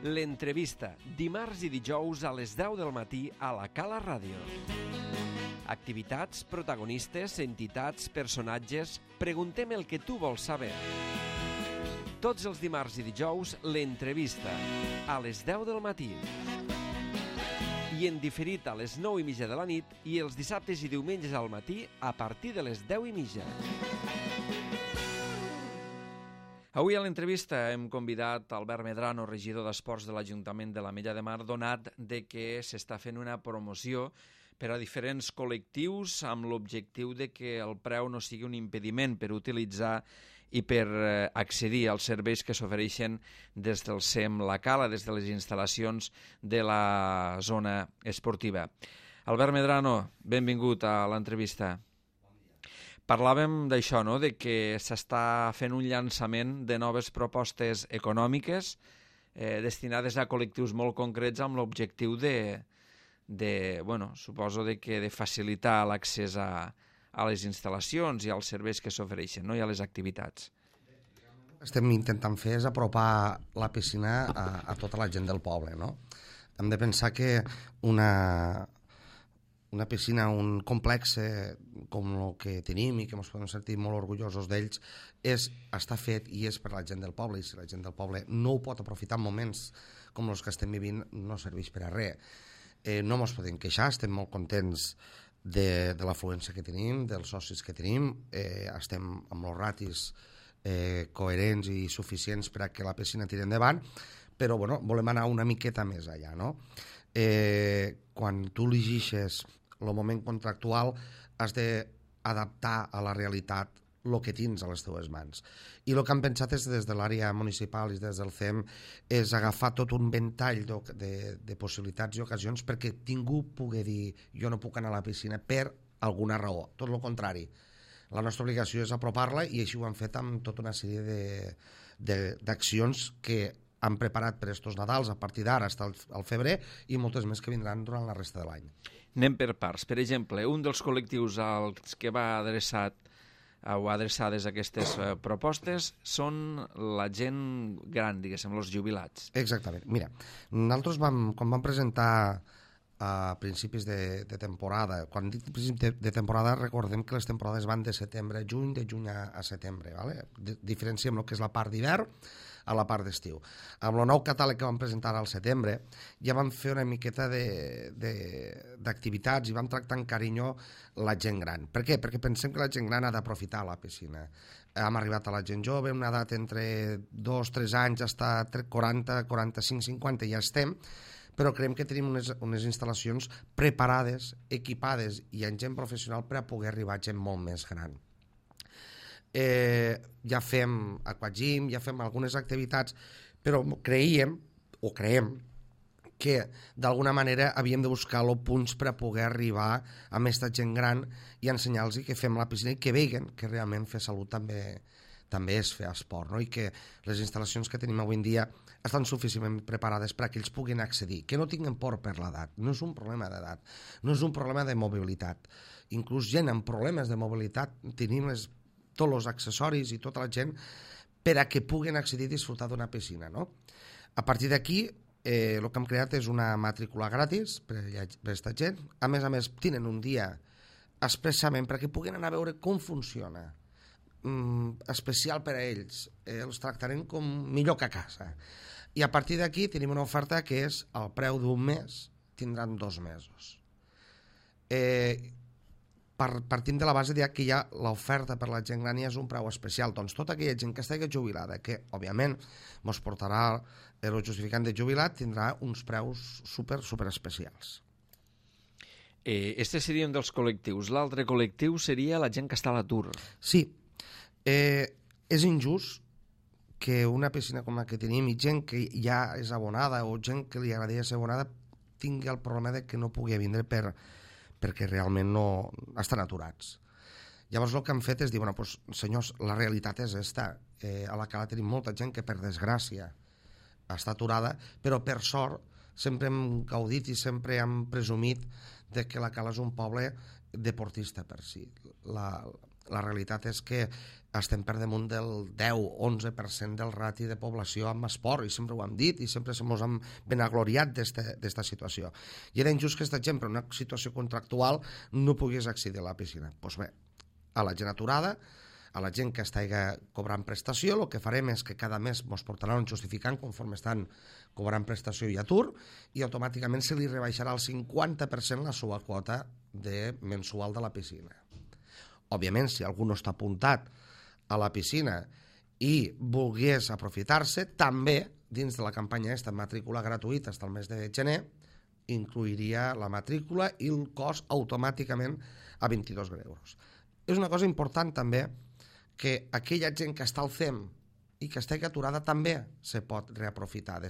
L'entrevista, dimarts i dijous a les 10 del matí a la Cala Ràdio. Activitats, protagonistes, entitats, personatges... Preguntem el que tu vols saber. Tots els dimarts i dijous, l'entrevista, a les 10 del matí. I en diferit a les 9:30 de la nit i els dissabtes i diumenges al matí a partir de les 10:30. Avui a l'entrevista hem convidat Albert Medrano, regidor d'Esports de l'Ajuntament de l'Ametlla de Mar, donat de que s'està fent una promoció per a diferents col·lectius amb l'objectiu de que el preu no sigui un impediment per utilitzar i per accedir als serveis que s'ofereixen des del SEM La Cala, des de les instal·lacions de la zona esportiva. Albert Medrano, benvingut a l'entrevista. Parlàvem d'això, no?, de que s'està fent un llançament de noves propostes econòmiques destinades a col·lectius molt concrets amb l'objectiu suposo de facilitar l'accés a les instal·lacions i als serveis que s'ofereixen, no?, i a les activitats. Estem intentant fer és apropar la piscina a tota la gent del poble, no? Hem de pensar que una piscina, un complex com el que tenim i que ens podem sentir molt orgullosos d'ells, està fet i és per la gent del poble, i si la gent del poble no ho pot aprofitar en moments com els que estem vivint, no serveix per a res. No ens podem queixar, estem molt contents de l'afluència que tenim, dels socis que tenim, estem amb els ratis coherents i suficients per a que la piscina tiri endavant, però volem anar una miqueta més allà, no? Quan tu llegeixes el moment contractual has d'adaptar a la realitat el que tens a les teves mans. I el que hem pensat és, des de l'àrea municipal i des del CEM, és agafar tot un ventall de possibilitats i ocasions perquè ningú pugui dir jo no puc anar a la piscina per alguna raó. Tot el contrari. La nostra obligació és apropar-la i així ho hem fet amb tota una sèrie d'accions que han preparat per estos Nadals a partir d'ara fins al febrer i moltes més que vindran durant la resta de l'any. Anem per parts. Per exemple, un dels col·lectius als que va adreçades aquestes propostes són la gent gran, diguéssim, els jubilats. Exactament. Mira, nosaltres quan vam presentar a principis de temporada, quan dic principis de temporada recordem que les temporades van de setembre a juny, de juny a setembre, ¿vale? Diferenciem el que és la part d'hivern a la part d'estiu. Amb el nou catàleg que vam presentar al setembre ja vam fer una miqueta d'activitats i vam tractar amb carinyo la gent gran. Per què? Perquè pensem que la gent gran ha d'aprofitar la piscina. Hem arribat a la gent jove, una edat entre 2-3 anys fins a 40, 45, 50 ja estem, però creiem que tenim unes instal·lacions preparades, equipades i amb gent professional per a poder arribar a gent molt més gran. Ja fem aquagym, ja fem algunes activitats, però creiem que d'alguna manera havíem de buscar els punts per a poder arribar a aquesta gent gran i ensenyar-los que fem la piscina i que veguen que realment fer salut també és fer esport, no? I que les instal·lacions que tenim avui en dia estan suficientment preparades perquè ells puguin accedir, que no tinguin por per l'edat. No és un problema d'edat, no és un problema de mobilitat. Inclús gent amb problemes de mobilitat tenim tots els accessoris i tota la gent per a que puguen accedir i disfrutar d'una piscina, no? A partir d'aquí, el que hem creat és una matrícula gratis per a aquesta gent. A més, tenen un dia expressament perquè puguen anar a veure com funciona, especial per a ells. Els tractarem com millor que a casa. I a partir d'aquí tenim una oferta que és al preu d'un mes tindran 2 mesos. Partim de la base que ja l'oferta per la gent gran ja és un preu especial. Doncs tota aquella gent que estigui jubilada, que òbviament ens portarà el justificant de jubilat, tindrà uns preus super especials. Este seria un dels col·lectius. L'altre col·lectiu seria la gent que està a l'atur. Sí. És injust que una piscina com la que tenim i gent que ja és abonada o gent que li agradaria ser abonada tingui el problema de que no pugui vindre perquè realment no estan aturats. Llavors el que hem fet és dir, senyors, la realitat és esta. A la Cala tenim molta gent que per desgràcia està aturada, però per sort sempre hem gaudit i sempre hem presumit de que la Cala és un poble deportista per si. la realitat és que estem per damunt del 10-11% del rati de població amb esport, i sempre ho hem dit, i sempre ens hem benagloriat d'esta situació. I era injust que aquesta gent, per una situació contractual, no pogués accedir a la piscina. Doncs bé, a la gent aturada, a la gent que estigui cobrant prestació, el que farem és que cada mes ens portaran justificant conforme estan cobrant prestació i atur, i automàticament se li rebaixarà el 50% la seva quota mensual de la piscina. Òbviament, si algú no està apuntat a la piscina i volgués aprofitar-se, també, dins de la campanya matrícula gratuïta fins al mes de gener, incluiria la matrícula i el cost automàticament a 22 euros. És una cosa important també que aquella gent que està al CEM i que estigui aturada també se pot reaprofitar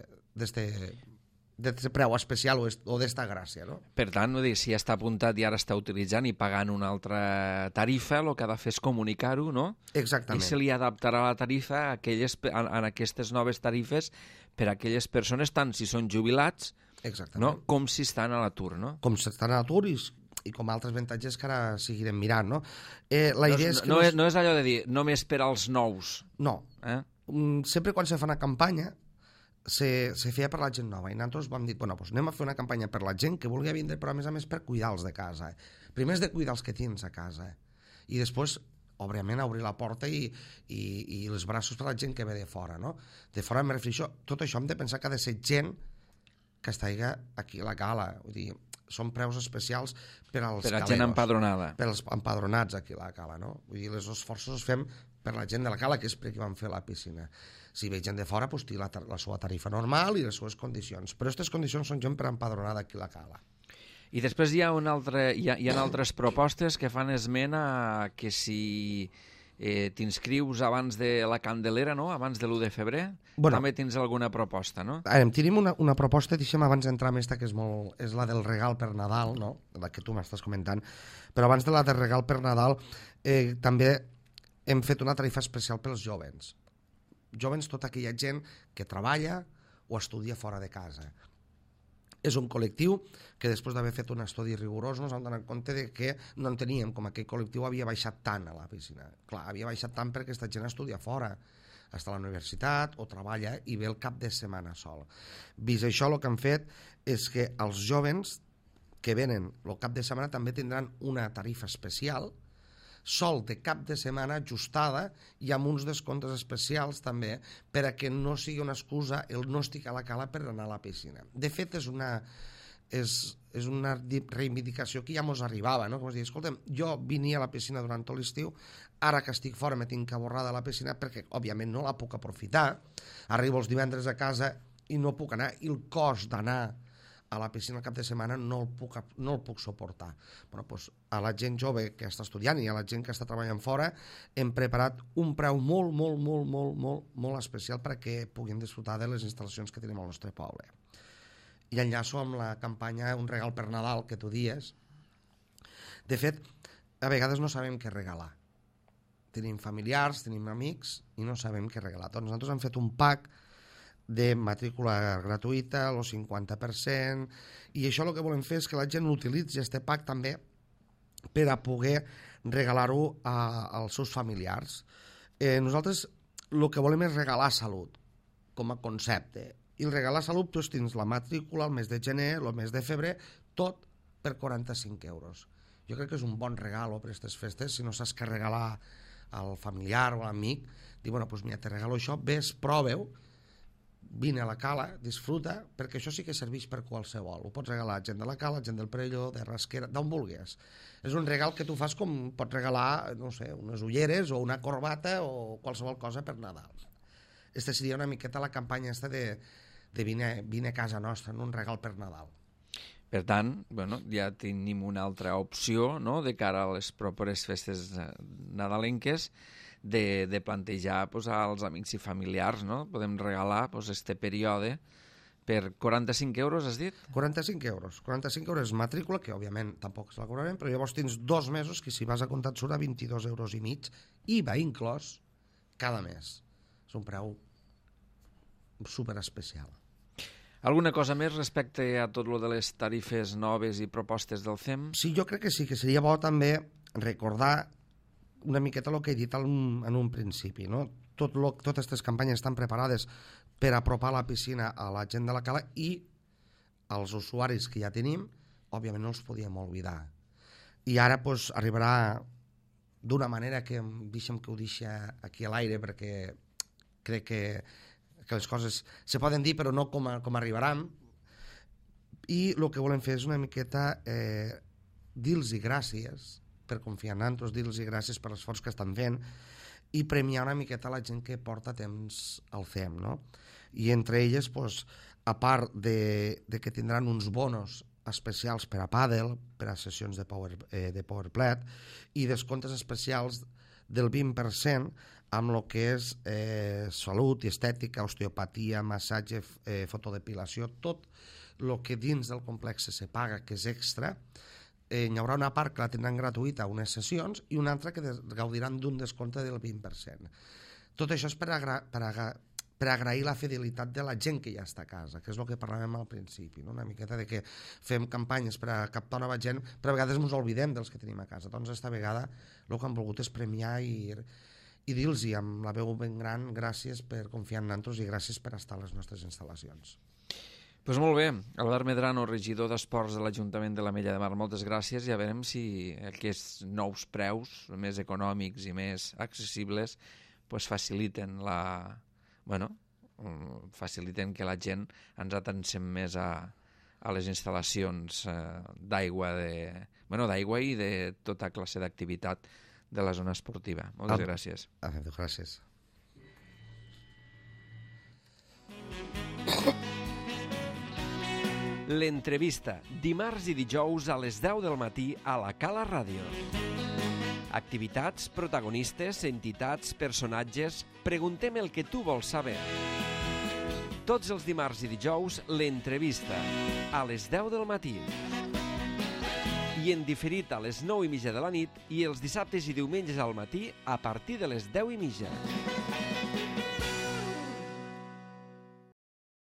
d'aquest preu especial o d'esta gràcia, no? Per tant, si ja està apuntat i ara està utilitzant i pagant una altra tarifa, el que ha de fer és comunicar-ho, no? Exactament. I se li adaptarà la tarifa en aquestes noves tarifes per a aquelles persones, tant si són jubilats, no? Com si estan a l'atur, no? Com si estan a l'atur i com altres avantatges que ara seguirem mirant, no? La idea és que no és allò de dir només per als nous. No. Sempre quan se fa una campanya se feia per la gent nova i nosaltres vam dir, bueno, doncs anem a fer una campanya per la gent que vulgui vindre, però a més per cuidar-los de casa. Primer és de cuidar els que tens a casa i després, òbviament, obrir la porta i els braços per la gent que ve de fora, no? De fora em refereixo, tot això hem de pensar que ha de ser gent que estigui aquí a la cala, vull dir, són preus especials per als caleros. Per la gent empadronada. Per als empadronats aquí a la cala, no? Vull dir, els esforços els fem per la gent de la cala, que és per qui vam fer la piscina. Si ve gent de fora, doncs té la seva tarifa normal i les seves condicions. Però aquestes condicions són gent per empadronada aquí a la cala. I després hi ha altres propostes que fan esment a que si t'inscrius abans de la Candelera, no? Abans de l'1 de febrer, també tens alguna proposta, no? Tenim una proposta, deixem abans d'entrar en esta, que és la del regal per Nadal, no? La que tu m'estàs comentant. Però abans de la del regal per Nadal, també hem fet una tarifa especial pels jovens. Jovens, tota aquella gent que treballa o estudia fora de casa. És un col·lectiu que després d'haver fet un estudi rigorós ens hem donat compte de que no enteníem com aquell col·lectiu havia baixat tant a la piscina. Clar, havia baixat tant perquè aquesta gent estudia fora, està a la universitat o treballa i ve el cap de setmana sol. Vist això, el que han fet és que els jovens que venen el cap de setmana també tindran una tarifa especial, sol de cap de setmana ajustada i amb uns descomptes especials també per a que no sigui una excusa el no estic a la cala per anar a la piscina. De fet, és una reivindicació que ja mos arribava, no? Com es diu, escolta'm, jo venia a la piscina durant tot l'estiu, ara que estic fora me tinc que avorrar de la piscina perquè, òbviament, no la puc aprofitar. Arribo els divendres a casa i no puc anar, i el cost d'anar a la piscina al cap de setmana no el puc suportar. Però doncs, a la gent jove que està estudiant i a la gent que està treballant fora hem preparat un preu molt especial perquè puguin disfrutar de les instal·lacions que tenim al nostre poble. I enllaço amb la campanya Un regal per Nadal, que tu dies. De fet, a vegades no sabem què regalar. Tenim familiars, tenim amics i no sabem què regalar. Doncs nosaltres hem fet un pack de matrícula gratuïta, el 50%, i això el que volem fer és que la gent utilitzi aquest pack també per a poder regalar-ho als seus familiars. Nosaltres el que volem és regalar salut, com a concepte, i el regalar salut tu tens la matrícula el mes de gener, el mes de febrer, tot per 45 euros. Jo crec que és un bon regal per aquestes festes, si no saps què regalar al familiar o a l'amic, dir, bueno, doncs mira, te regalo això, ves, prova-ho, vine a la cala, disfruta, perquè això sí que serveix per qualsevol. Ho pots regalar a gent de la cala, gent del Perelló, de Rasquera, d'on vulguis. És un regal que tu fas com pots regalar, no sé, unes ulleres o una corbata o qualsevol cosa per Nadal. Aquesta seria una miqueta la campanya de vine a casa nostra, un regal per Nadal. Per tant, ja tenim una altra opció, no?, de cara a les properes festes nadalenques, de plantejar als amics i familiars, no? Podem regalar este període per 45 euros, has dit? 45 euros. 45 euros és matrícula, que òbviament tampoc se la cobrarem, però llavors tens 2 mesos que si vas a comptar et surt a 22 euros i mig, IVA inclòs, cada mes. És un preu super especial. Alguna cosa més respecte a tot lo de les tarifes noves i propostes del CEM? Sí, jo crec que sí, que seria bo també recordar una miqueta el que he dit en un principi, no? Totes aquestes campanyes estan preparades per apropar la piscina a la gent de la cala i als usuaris que ja tenim, òbviament no els podíem oblidar. I ara pues, arribarà d'una manera que deixem que ho deixi aquí a l'aire, perquè crec que les coses se poden dir però no com arribaran, i el que volem fer és una miqueta dir-los gràcies per confiar en nosaltres, dir-los gràcies per l'esforç que estan fent i premiar una miqueta la gent que porta temps al CEM, no? I entre elles, pues, a part de que tindran uns bonos especials per a pàdel, per a sessions de powerplat i descomptes especials del 20% amb el que és salut i estètica, osteopatia, massatge, fotodepilació, tot el que dins del complex se paga, que és extra. Hi haurà una part que la tindran gratuïta, unes sessions, i una altra que gaudiran d'un descompte del 20%. Tot això és per agrair la fidelitat de la gent que ja està a casa, que és el que parlàvem al principi, no? Una miqueta de que fem campanyes per a captar nova gent, però a vegades ens oblidem dels que tenim a casa. Doncs esta vegada el que han volgut és premiar i dir-los amb la veu ben gran gràcies per confiar en nosaltres i gràcies per estar a les nostres instal·lacions. Doncs molt bé, Albert Medrano, regidor d'Esports de l'Ajuntament de l'Ametlla de Mar, moltes gràcies. Ja veurem si aquests nous preus, més econòmics i més accessibles, pues faciliten faciliten que la gent ens atansem més a les instal·lacions d'aigua i de tota classe d'activitat de la zona esportiva. Moltes gràcies. Gràcies. L'entrevista, dimarts i dijous a les 10 del matí a la Cala Ràdio. Activitats, protagonistes, entitats, personatges... Preguntem el que tu vols saber. Tots els dimarts i dijous, l'entrevista, a les 10 del matí. I en diferit a les 9:30 de la nit i els dissabtes i diumenges al matí a partir de les 10:30.